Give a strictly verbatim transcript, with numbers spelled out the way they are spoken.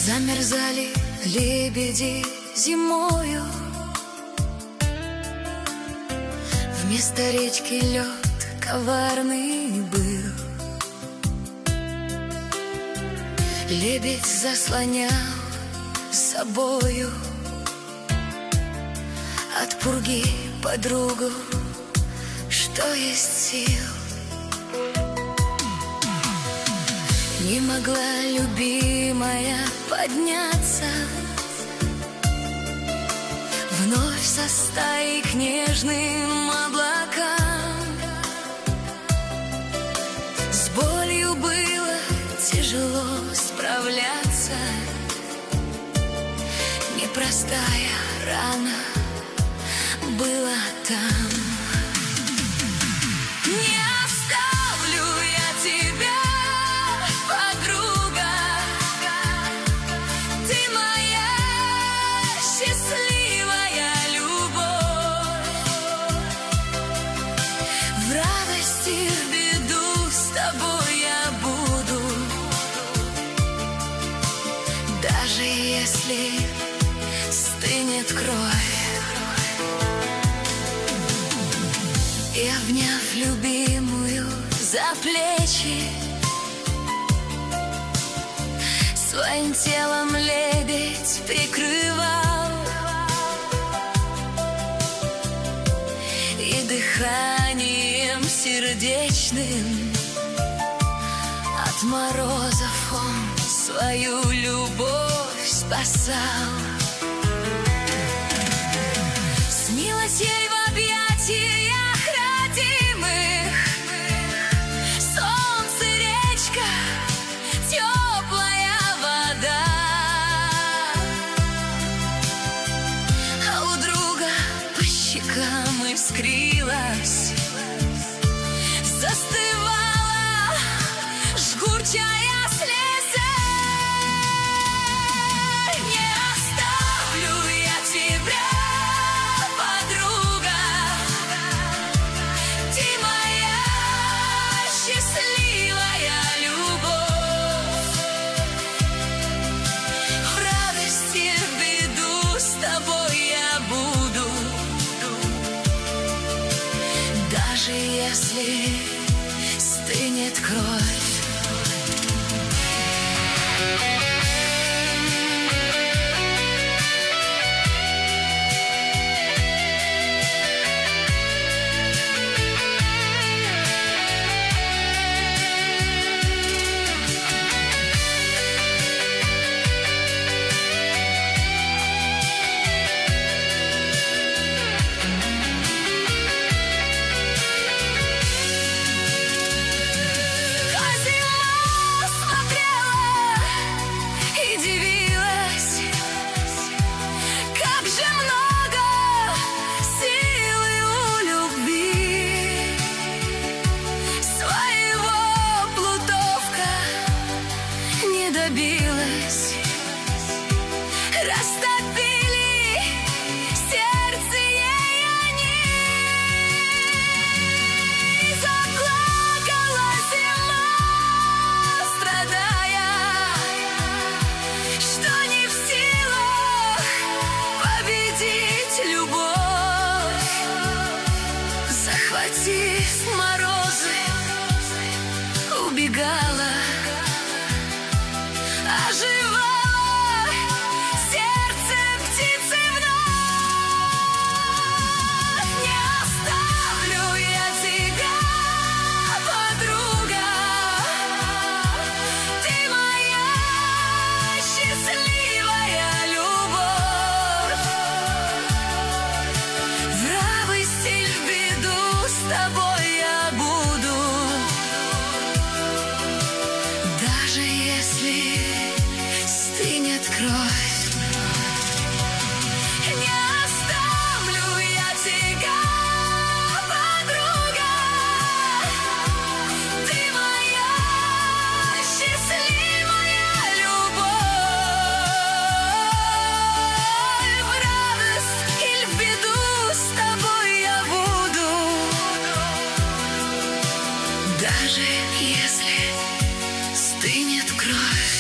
Замерзали лебеди зимою, вместо речки лед коварный был. Лебедь заслонял собою от пурги подругу, что есть сил. Не могла любимая подняться вновь со стаей к нежным облакам. С болью было тяжело справляться, непростая рана была там. Не оставлю я тебя, подруга, ты моя счастливая любовь. В радости, в беду с тобой я буду, даже если стынет кровь. И, обняв любимую за плечи, своим телом лебедь прикрывал, и дыханием сердечным от морозов он свою любовь спасал. Снилась ей в объятиях родимых солнце, речка, теплая вода, а у друга по щекам искрилась, застывала жгучая слеза. Не оставлю я тебя, подруга, ты моя счастливая любовь. В радости, в беду с тобой я буду, даже если стынет кровь. Добилась, растопили сердце ей они. Заплакала зима, страдая, что не в силах победить любовь. Захватив морозы, убегала, оживало сердце птицы вновь. Не оставлю я тебя, подруга, ты моя счастливая любовь. В радости, в беду с тобой я буду, даже если стынет кровь. Не оставлю я тебя, подруга, ты моя счастливая любовь. В радость или в беду с тобой я буду, даже если стынет кровь.